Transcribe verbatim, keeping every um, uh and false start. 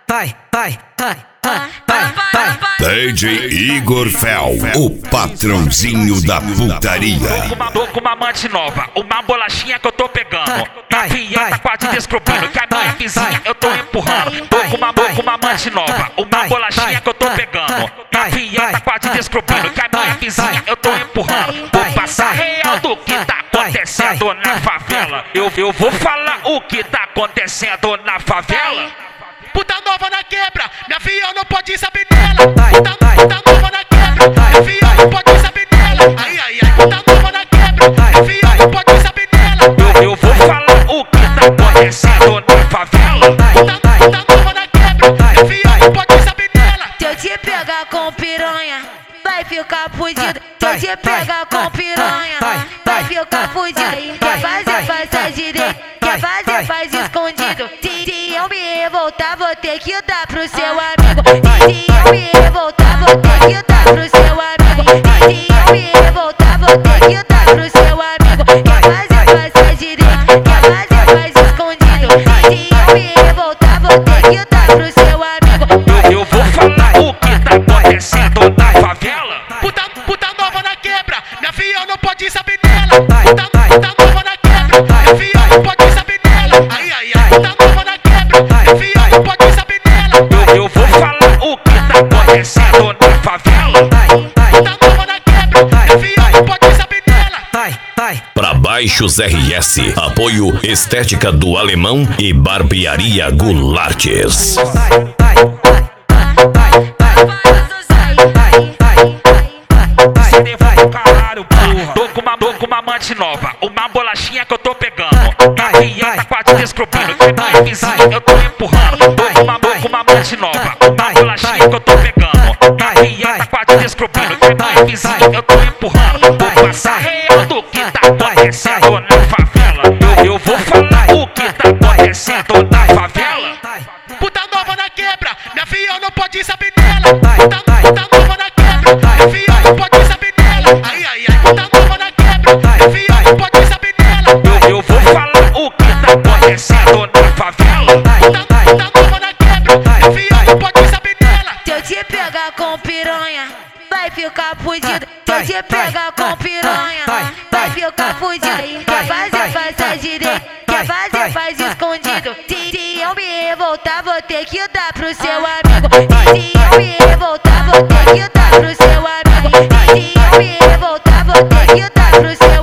vai, vai, vai, vai, vai. D J Igor Fel, o patrãozinho da putaria. Tô com uma, tô com uma amante nova, uma bolachinha que eu tô pegando. Minha filha tá quase descobrindo que a minha vizinha eu tô empurrando. Tô com uma, tô com uma amante nova, uma bolachinha que eu tô pegando. Minha filha tá quase descobrindo que a minha vizinha eu tô empurrando. Vou passar real do que tá acontecendo na favela. Eu, eu vou falar o que tá acontecendo na favela. Puta nova na quebra, minha filha não pode saber dela. Puta, puta nova na quebra, minha filha não pode saber dela. Ai, ai, ai, puta nova na quebra, minha filha não pode saber dela. Eu, eu vou falar o que tá acontecendo na favela. Puta, puta nova na quebra, minha filha não pode saber dela. Se eu te pegar com piranha, vai ficar fudido. Se eu te pegar com piranha, vai ficar fudido. Quer fazer, faz a direita. Quer fazer, faz escondido. Se eu me revoltar, vou ter que dar pro seu amigo. Se eu me revoltar, vou ter que dar pro seu amigo. Se eu me revoltar, vou ter que dar pro seu amigo. Quer fazer, faz a direita. Quer fazer, faz escondido. Se eu me revoltar, vou ter que dar pro seu amigo. Eu, eu vou falar o que tá acontecendo na favela. Puta, puta nova na quebra, minha filha não pode saber dela. Puta, puta nova na quebra, minha filha não pode saber dela. Ai, ai, ai, puta nova na quebra, minha filha não pode saber dela. Eu, eu vou falar o que tá acontecendo na favela. Puta nova na quebra, minha filha não pode saber dela. Vai, vai. Pra baixos R S, apoio Estética do Alemão e Barbearia Goulartes. Cê levou o caralho, porra. Tô com uma, tô com uma amante nova, uma bolachinha que eu tô pegando. Minha filha tá quase descobrindo que a minha vizinha eu tô empurrando. Tô com uma, tô com uma amante nova, uma bolachinha que eu tô pegando. Minha filha tá quase descobrindo que a minha vizinha eu tô empurrando. Vou passar real do que tá acontecendo na favela. Eu, eu vou falar o que tá acontecendo na favela. Puta nova na quebra, minha filha não pode saber dela. Puta, puta nova na quebra, minha filha não pode saber dela. Ai, ai, ai, puta nova na quebra, minha filha não pode saber dela. Eu, eu vou falar o que tá acontecendo na favela. Puta, puta nova na quebra, minha filha não pode saber dela. Se eu te pegar com piranha, vai ficar fudido. Se eu te pegar com piranha, vai ficar fudido. Quer fazer, faz a direita. Quer fazer, faz escondido. Se eu me revoltar, vou ter que dar pro seu amigo. Se eu me revoltar, vou ter que dar pro seu amigo. Se eu me revoltar, vou ter que dar pro seu